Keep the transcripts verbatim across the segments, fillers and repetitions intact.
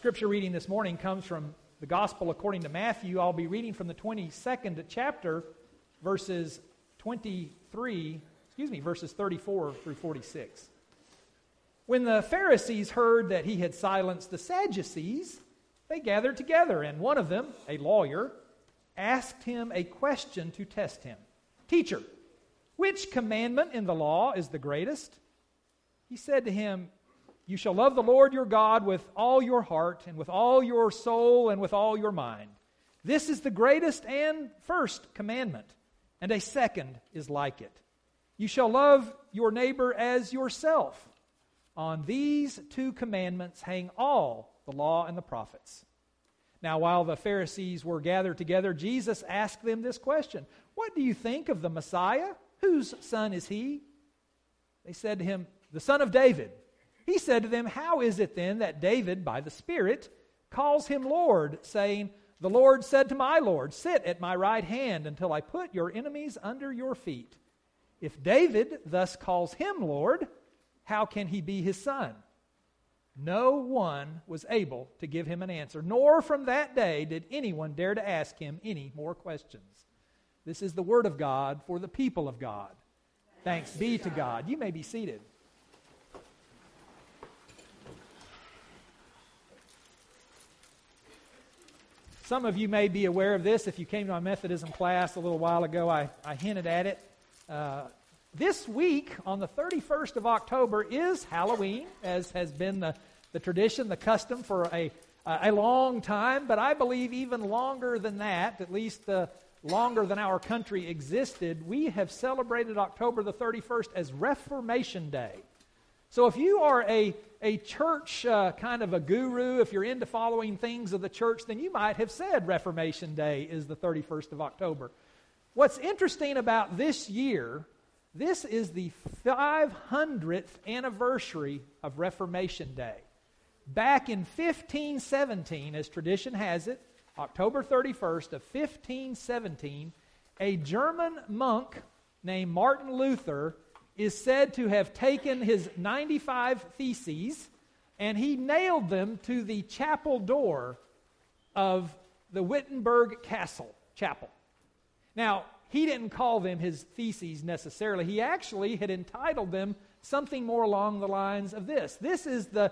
Scripture reading this morning comes from the Gospel according to Matthew. I'll be reading from the twenty-second chapter, verses twenty-three, excuse me, verses thirty-four through forty-six. When the Pharisees heard that he had silenced the Sadducees, they gathered together, and one of them, a lawyer, asked him a question to test him. "Teacher, which commandment in the law is the greatest?" He said to him, "You shall love the Lord your God with all your heart and with all your soul and with all your mind. This is the greatest and first commandment, and a second is like it. You shall love your neighbor as yourself. On these two commandments hang all the law and the prophets." Now, while the Pharisees were gathered together, Jesus asked them this question: "What do you think of the Messiah? Whose son is he?" They said to him, "The son of David." He said to them, "How is it then that David, by the Spirit, calls him Lord, saying, 'The Lord said to my Lord, sit at my right hand until I put your enemies under your feet'? If David thus calls him Lord, how can he be his son?" No one was able to give him an answer, nor from that day did anyone dare to ask him any more questions. This is the word of God for the people of God. Thanks be to God. You may be seated. Some of you may be aware of this. If you came to my Methodism class a little while ago, I, I hinted at it. Uh, this week, on the thirty-first of October, is Halloween, as has been the, the tradition, the custom for a, a long time. But I believe even longer than that, at least uh, longer than our country existed, we have celebrated October the thirty-first as Reformation Day. So if you are a, a church uh, kind of a guru, if you're into following things of the church, then you might have said Reformation Day is the thirty-first of October. What's interesting about this year, this is the five hundredth anniversary of Reformation Day. Back in fifteen seventeen, as tradition has it, October thirty-first of fifteen seventeen, a German monk named Martin Luther is said to have taken his ninety-five theses and he nailed them to the chapel door of the Wittenberg Castle Chapel. Now, he didn't call them his theses necessarily. He actually had entitled them something more along the lines of this. This is the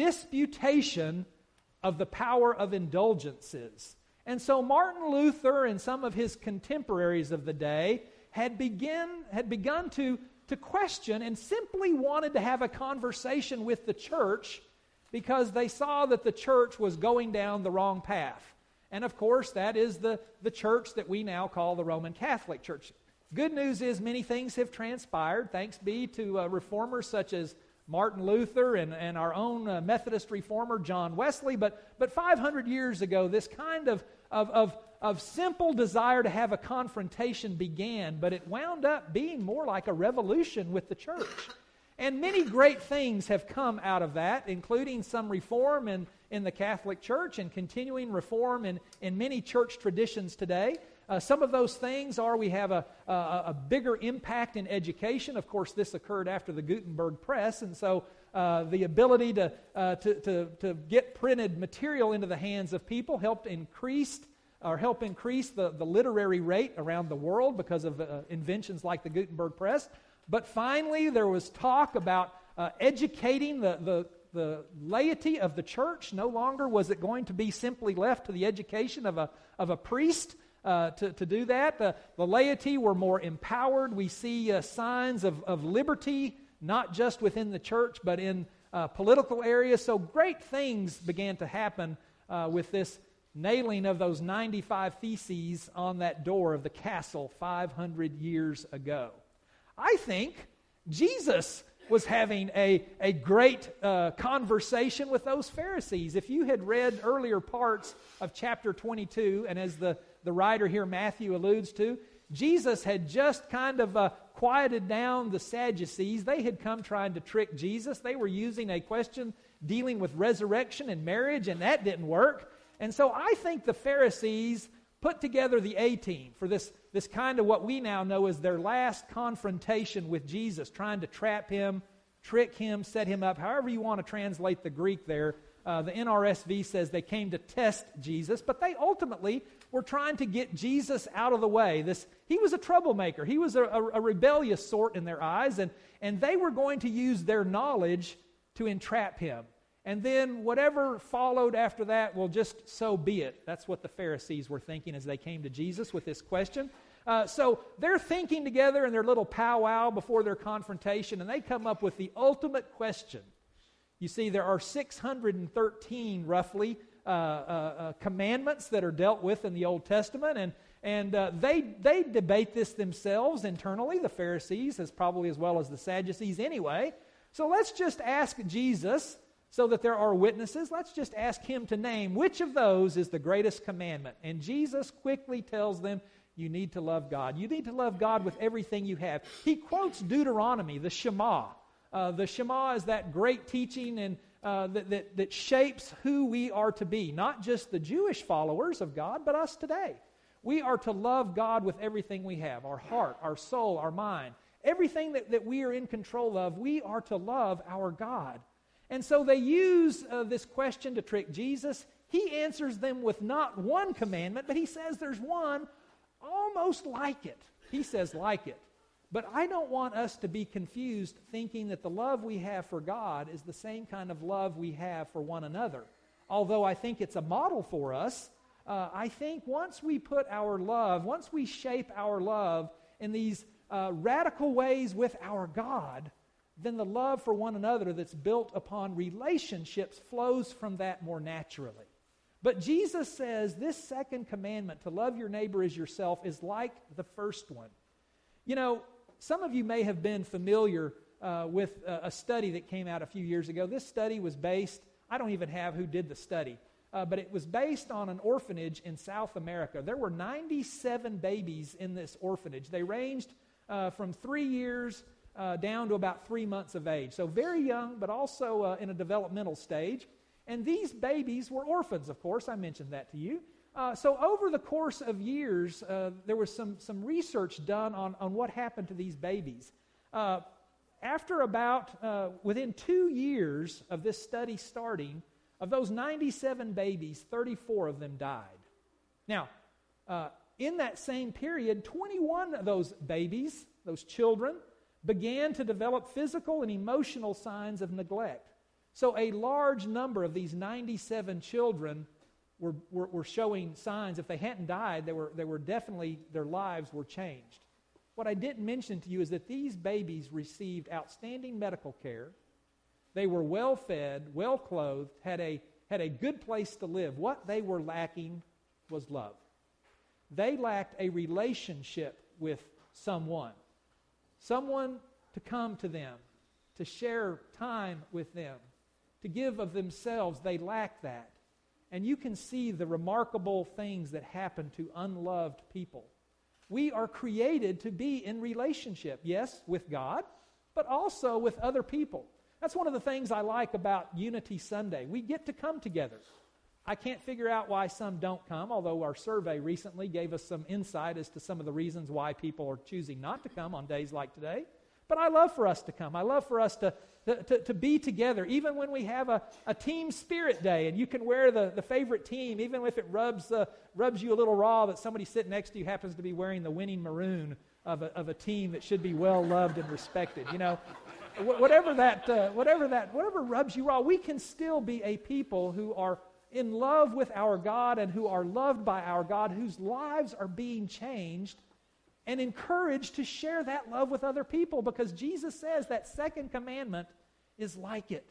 disputation of the power of indulgences. And so Martin Luther and some of his contemporaries of the day had begin had begun to to question and simply wanted to have a conversation with the church because they saw that the church was going down the wrong path. And of course, that is the, the church that we now call the Roman Catholic Church. Good news is many things have transpired, thanks be to uh, reformers such as Martin Luther and, and our own uh, Methodist reformer, John Wesley. But, but five hundred years ago, this kind of, of, of of simple desire to have a confrontation began, but it wound up being more like a revolution with the church. And many great things have come out of that, including some reform in, in the Catholic Church and continuing reform in, in many church traditions today. Uh, some of those things are we have a, a, a bigger impact in education. Of course, this occurred after the Gutenberg Press, and so uh, the ability to, uh, to, to, to get printed material into the hands of people helped increase or help increase the, the literary rate around the world because of uh, inventions like the Gutenberg Press. But finally, there was talk about uh, educating the, the, the laity of the church. No longer was it going to be simply left to the education of a, of a priest uh, to, to do that. Uh, the laity were more empowered. We see uh, signs of, of liberty, not just within the church, but in uh, political areas. So great things began to happen uh, with this nailing of those ninety-five theses on that door of the castle five hundred years ago. I think Jesus was having a, a great uh, conversation with those Pharisees. If you had read earlier parts of chapter twenty-two, and as the, the writer here, Matthew, alludes to, Jesus had just kind of uh, quieted down the Sadducees. They had come trying to trick Jesus. They were using a question dealing with resurrection and marriage, and that didn't work. And so I think the Pharisees put together the A-team for this, this kind of what we now know as their last confrontation with Jesus, trying to trap him, trick him, set him up, however you want to translate the Greek there. Uh, the N R S V says they came to test Jesus, but they ultimately were trying to get Jesus out of the way. This, he was a troublemaker. He was a, a, a rebellious sort in their eyes, and, and they were going to use their knowledge to entrap him. And then whatever followed after that, well, just so be it. That's what the Pharisees were thinking as they came to Jesus with this question. Uh, so they're thinking together in their little powwow before their confrontation, and they come up with the ultimate question. You see, there are six hundred thirteen, roughly, uh, uh, uh, commandments that are dealt with in the Old Testament, and and uh, they they debate this themselves internally, the Pharisees, as probably as well as the Sadducees anyway. So let's just ask Jesus, so that there are witnesses, let's just ask him to name which of those is the greatest commandment. And Jesus quickly tells them, you need to love God. You need to love God with everything you have. He quotes Deuteronomy, the Shema. Uh, the Shema is that great teaching and uh, that, that, that shapes who we are to be. Not just the Jewish followers of God, but us today. We are to love God with everything we have. Our heart, our soul, our mind. Everything that, that we are in control of, we are to love our God. And so they use uh, this question to trick Jesus. He answers them with not one commandment, but he says there's one almost like it. He says like it. But I don't want us to be confused thinking that the love we have for God is the same kind of love we have for one another. Although I think it's a model for us, uh, I think once we put our love, once we shape our love in these uh, radical ways with our God, then the love for one another that's built upon relationships flows from that more naturally. But Jesus says this second commandment, to love your neighbor as yourself, is like the first one. You know, some of you may have been familiar uh, with a, a study that came out a few years ago. This study was based, I don't even have who did the study, uh, but it was based on an orphanage in South America. There were ninety-seven babies in this orphanage. They ranged uh, from three years uh, down to about three months of age. So very young, but also uh, in a developmental stage. And these babies were orphans, of course. I mentioned that to you. Uh, so over the course of years, uh, there was some, some research done on, on what happened to these babies. Uh, after about, uh, within two years of this study starting, of those ninety-seven babies, thirty-four of them died. Now, uh, in that same period, twenty-one of those babies, those children, began to develop physical and emotional signs of neglect. So a large number of these ninety-seven children Were, were, were showing signs. If they hadn't died, they were, they were definitely, their lives were changed. What I didn't mention to you is that these babies received outstanding medical care. They were well fed, well clothed, had a, had a good place to live. What they were lacking was love. They lacked a relationship with someone. Someone to come to them, to share time with them, to give of themselves. They lacked that. And you can see the remarkable things that happen to unloved people. We are created to be in relationship, yes, with God, but also with other people. That's one of the things I like about Unity Sunday. We get to come together. I can't figure out why some don't come, although our survey recently gave us some insight as to some of the reasons why people are choosing not to come on days like today. But I love for us to come. I love for us to, to, to, to be together, even when we have a, a team spirit day, and you can wear the, the favorite team, even if it rubs uh, rubs you a little raw that somebody sitting next to you happens to be wearing the winning maroon of a, of a team that should be well loved and respected. You know, wh- whatever that, uh, whatever that, whatever rubs you raw, we can still be a people who are in love with our God and who are loved by our God, whose lives are being changed and encouraged to share that love with other people, because Jesus says that second commandment is like it.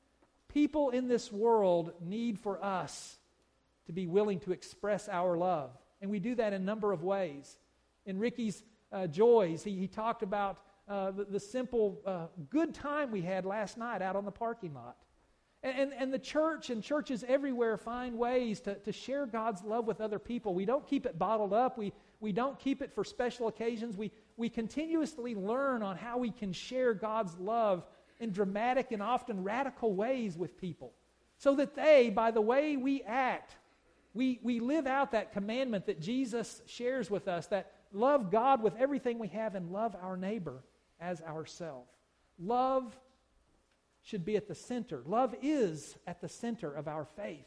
People in this world need for us to be willing to express our love, and we do that in a number of ways. In Ricky's uh, Joys, he, he talked about uh, the, the simple uh, good time we had last night out on the parking lot. And, and, and the church and churches everywhere find ways to, to share God's love with other people. We don't keep it bottled up. We We don't keep it for special occasions. We, we continuously learn on how we can share God's love in dramatic and often radical ways with people, so that they, by the way we act, we, we live out that commandment that Jesus shares with us, that love God with everything we have and love our neighbor as ourselves. Love should be at the center. Love is at the center of our faith.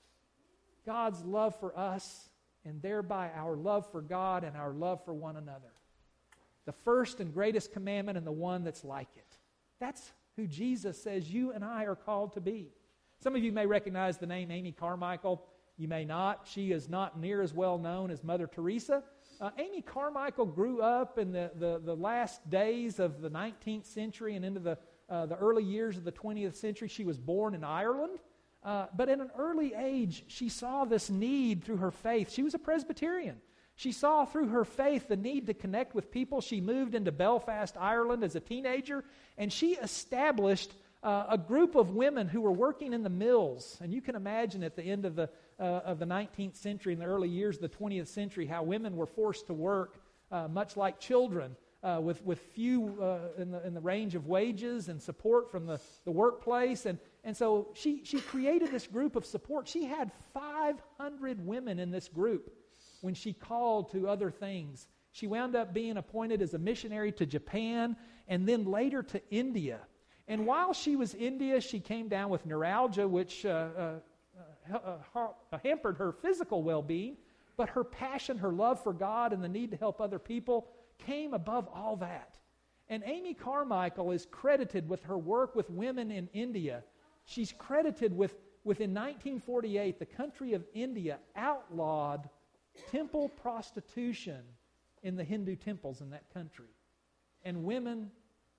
God's love for us, and thereby our love for God and our love for one another. The first and greatest commandment, and the one that's like it. That's who Jesus says you and I are called to be. Some of you may recognize the name Amy Carmichael. You may not. She is not near as well known as Mother Teresa. Uh, Amy Carmichael grew up in the, the, the last days of the nineteenth century and into the, uh, the early years of the twentieth century. She was born in Ireland. Uh, but at an early age, she saw this need through her faith. She was a Presbyterian. She saw through her faith the need to connect with people. She moved into Belfast, Ireland as a teenager, and she established uh, a group of women who were working in the mills. And you can imagine at the end of the, uh, of the nineteenth century and the early years of the twentieth century how women were forced to work uh, much like children uh, with, with few uh, in, the, in the range of wages and support from the, the workplace. And, and so she, she created this group of support. She had five hundred women in this group. When she called to other things. She wound up being appointed as a missionary to Japan and then later to India. And while she was in India, she came down with neuralgia, which uh, uh, uh, uh, hampered her physical well-being, but her passion, her love for God, and the need to help other people came above all that. And Amy Carmichael is credited with her work with women in India. She's credited with, with in nineteen forty-eight, the country of India outlawed temple prostitution in the Hindu temples in that country. And women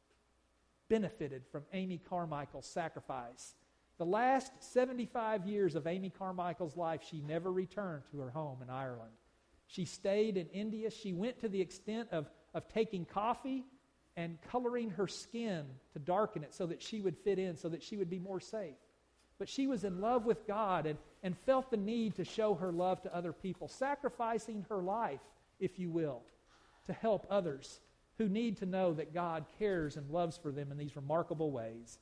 benefited from Amy Carmichael's sacrifice. The last seventy-five years of Amy Carmichael's life, she never returned to her home in Ireland. She stayed in India. She went to the extent of, of taking coffee and coloring her skin to darken it so that she would fit in, so that she would be more safe. But she was in love with God and, and felt the need to show her love to other people, sacrificing her life, if you will, to help others who need to know that God cares and loves for them in these remarkable ways.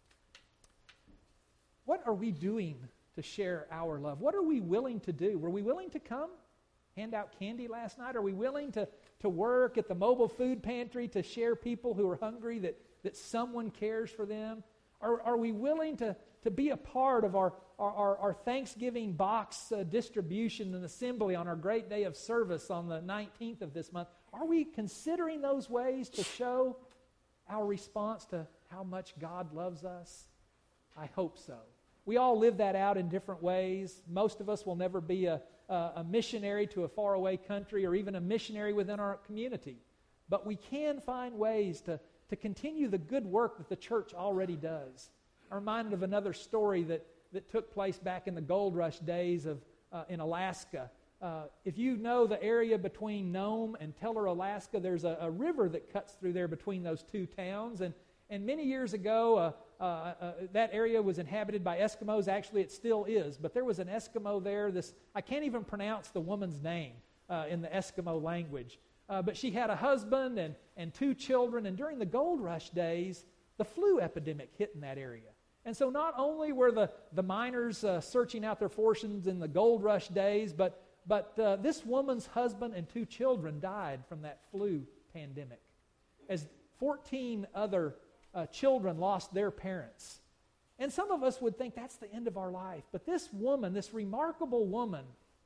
What are we doing to share our love? What are we willing to do? Were we willing to come, hand out candy last night? Are we willing to, to work at the mobile food pantry to share people who are hungry, that, that someone cares for them? Are, are we willing to, to be a part of our, our, our Thanksgiving box uh, distribution and assembly on our great day of service on the nineteenth of this month? Are we considering those ways to show our response to how much God loves us? I hope so. We all live that out in different ways. Most of us will never be a, a, a missionary to a faraway country or even a missionary within our community. But we can find ways to to continue the good work that the church already does. I'm reminded of another story that, that took place back in the gold rush days of uh, in Alaska. Uh, if you know the area between Nome and Teller, Alaska, there's a, a river that cuts through there between those two towns. And, and many years ago, uh, uh, uh, that area was inhabited by Eskimos. Actually, it still is. But there was an Eskimo there. This I can't even pronounce the woman's name uh, in the Eskimo language. Uh, but she had a husband and, and two children, and during the gold rush days, the flu epidemic hit in that area. And so not only were the, the miners uh, searching out their fortunes in the gold rush days, but, but uh, this woman's husband and two children died from that flu pandemic, as fourteen other uh, children lost their parents. And some of us would think that's the end of our life. But this woman, this remarkable woman,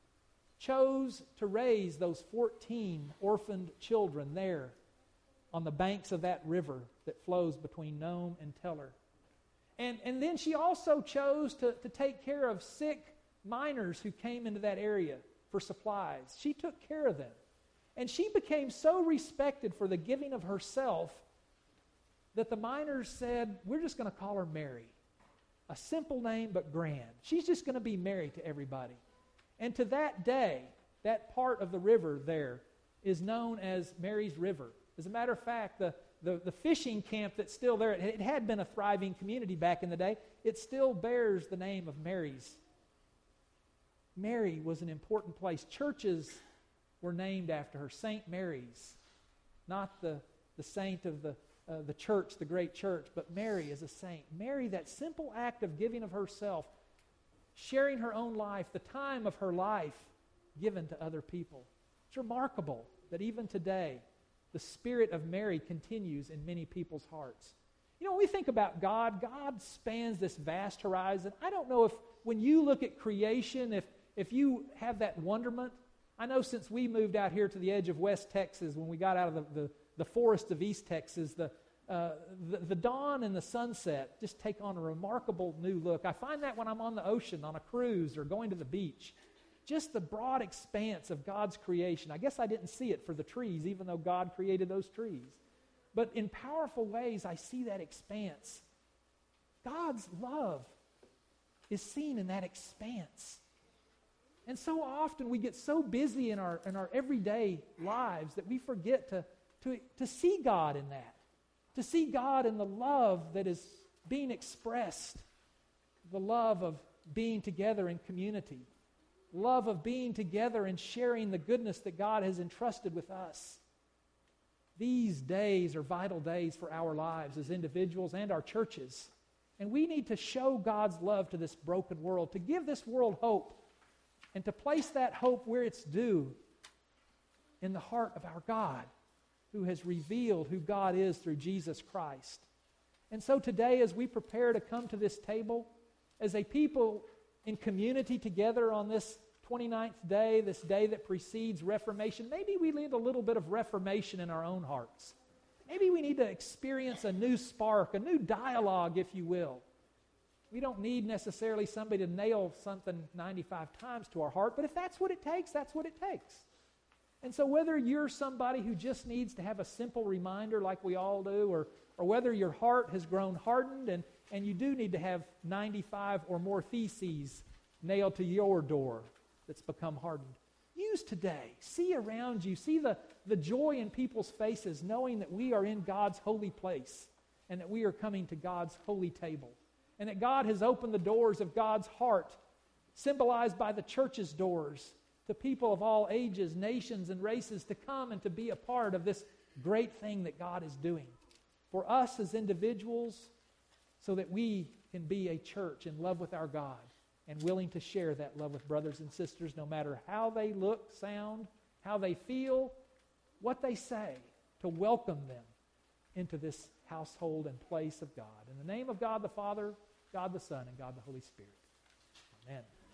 chose to raise those fourteen orphaned children there on the banks of that river that flows between Nome and Teller. And, and then she also chose to, to take care of sick miners who came into that area for supplies. She took care of them. And she became so respected for the giving of herself that the miners said, we're just going to call her Mary. A simple name but grand. She's just going to be Mary to everybody. And to that day, that part of the river there is known as Mary's River. As a matter of fact, the, the, the fishing camp that's still there, it, it had been a thriving community back in the day, it still bears the name of Mary's. Mary was an important place. Churches were named after her, Saint Mary's. Not the, the saint of the, uh, the church, the great church, but Mary is a saint. Mary, that simple act of giving of herself, sharing her own life, the time of her life given to other people. It's remarkable that even today, the spirit of Mary continues in many people's hearts. You know, when we think about God, God spans this vast horizon. I don't know if when you look at creation, if, if you have that wonderment. I know since we moved out here to the edge of West Texas, when we got out of the, the, the forest of East Texas, the, uh, the, the dawn and the sunset just take on a remarkable new look. I find that when I'm on the ocean, on a cruise, or going to the beach. Just the broad expanse of God's creation. I guess I didn't see it for the trees, even though God created those trees. But in powerful ways, I see that expanse. God's love is seen in that expanse. And so often we get so busy in our in our everyday lives that we forget to, to, to see God in that. To see God in the love that is being expressed. The love of being together in community. Love of being together and sharing the goodness that God has entrusted with us. These days are vital days for our lives as individuals and our churches. And we need to show God's love to this broken world, to give this world hope, and to place that hope where it's due, in the heart of our God, who has revealed who God is through Jesus Christ. And so today, as we prepare to come to this table, as a people in community together on this twenty-ninth day, this day that precedes Reformation, maybe we need a little bit of reformation in our own hearts. Maybe we need to experience a new spark, a new dialogue, if you will. We don't need necessarily somebody to nail something ninety-five times to our heart, but if that's what it takes, that's what it takes. And so whether you're somebody who just needs to have a simple reminder like we all do, or, or whether your heart has grown hardened and, and you do need to have ninety-five or more theses nailed to your door that's become hardened, use today. See around you. See the, the joy in people's faces, knowing that we are in God's holy place and that we are coming to God's holy table. And that God has opened the doors of God's heart, symbolized by the church's doors, to people of all ages, nations, and races to come and to be a part of this great thing that God is doing. For us as individuals, so that we can be a church in love with our God and willing to share that love with brothers and sisters, no matter how they look, sound, how they feel, what they say, to welcome them into this household and place of God. In the name of God the Father, God the Son, and God the Holy Spirit. Amen.